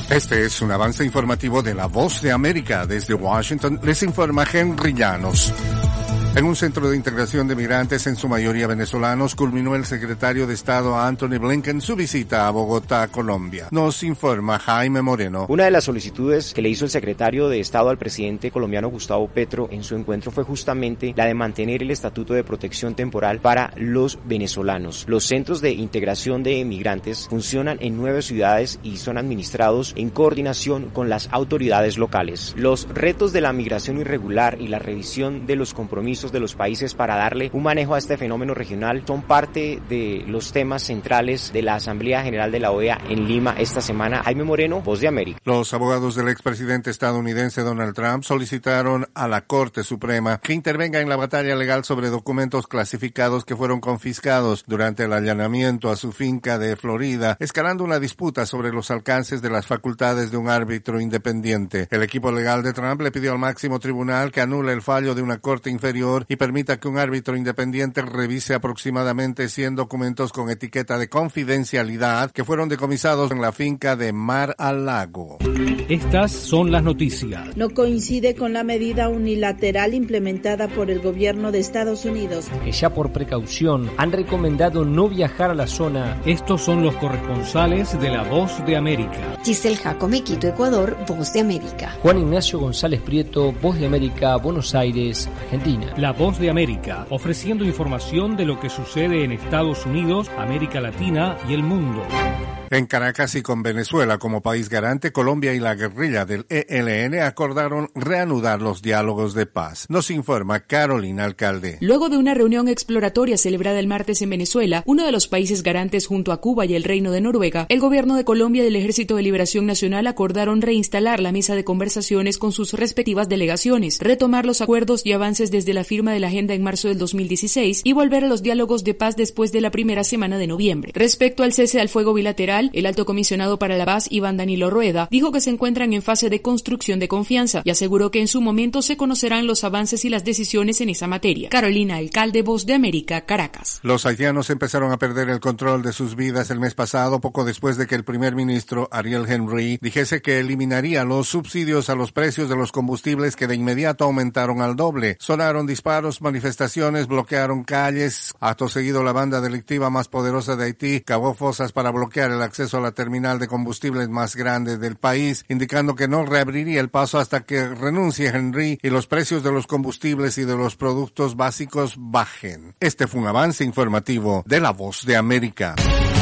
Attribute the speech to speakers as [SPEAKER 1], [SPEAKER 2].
[SPEAKER 1] Este es un avance informativo de La Voz de América. Desde Washington les informa Henry Llanos. En un centro de integración de migrantes, en su mayoría venezolanos, culminó el secretario de Estado Anthony Blinken su visita a Bogotá, Colombia. Nos informa Jaime Moreno.
[SPEAKER 2] Una de las solicitudes que le hizo el secretario de Estado al presidente colombiano Gustavo Petro en su encuentro fue justamente la de mantener el estatuto de protección temporal para los venezolanos. Los centros de integración de migrantes funcionan en 9 ciudades y son administrados en coordinación con las autoridades locales. Los retos de la migración irregular y la revisión de los compromisos de los países para darle un manejo a este fenómeno regional son parte de los temas centrales de la Asamblea General de la OEA en Lima esta semana. Jaime Moreno, Voz de América.
[SPEAKER 1] Los abogados del expresidente estadounidense Donald Trump solicitaron a la Corte Suprema que intervenga en la batalla legal sobre documentos clasificados que fueron confiscados durante el allanamiento a su finca de Florida, escalando una disputa sobre los alcances de las facultades de un árbitro independiente. El equipo legal de Trump le pidió al máximo tribunal que anule el fallo de una corte inferior y permita que un árbitro independiente revise aproximadamente 100 documentos con etiqueta de confidencialidad que fueron decomisados en la finca de Mar-a-Lago.
[SPEAKER 3] Estas son las noticias.
[SPEAKER 4] No coincide con la medida unilateral implementada por el gobierno de Estados Unidos,
[SPEAKER 3] Que ya por precaución han recomendado no viajar a la zona. Estos son los corresponsales de La Voz de América.
[SPEAKER 5] Giselle Jacome, Quito, Ecuador, Voz de América.
[SPEAKER 3] Juan Ignacio González Prieto, Voz de América, Buenos Aires, Argentina. La Voz de América, ofreciendo información de lo que sucede en Estados Unidos, América Latina y el mundo.
[SPEAKER 1] En Caracas y con Venezuela como país garante, Colombia y la guerrilla del ELN acordaron reanudar los diálogos de paz. Nos informa Carolina Alcalde.
[SPEAKER 6] Luego de una reunión exploratoria celebrada el martes en Venezuela, uno de los países garantes junto a Cuba y el Reino de Noruega, el gobierno de Colombia y el Ejército de Liberación Nacional acordaron reinstalar la mesa de conversaciones con sus respectivas delegaciones, retomar los acuerdos y avances desde la firma de la agenda en marzo del 2016 y volver a los diálogos de paz después de la primera semana de noviembre. Respecto al cese al fuego bilateral, el alto comisionado para la paz, Iván Danilo Rueda, dijo que se encuentran en fase de construcción de confianza y aseguró que en su momento se conocerán los avances y las decisiones en esa materia. Carolina Alcalde, Voz de América, Caracas.
[SPEAKER 1] Los haitianos empezaron a perder el control de sus vidas el mes pasado, poco después de que el primer ministro, Ariel Henry, dijese que eliminaría los subsidios a los precios de los combustibles que de inmediato aumentaron al doble. Sonaron disparos, manifestaciones, bloquearon calles. Acto seguido, la banda delictiva más poderosa de Haití cavó fosas para bloquear el acceso a la terminal de combustibles más grande del país, indicando que no reabriría el paso hasta que renuncie Henry y los precios de los combustibles y de los productos básicos bajen. Este fue un avance informativo de La Voz de América.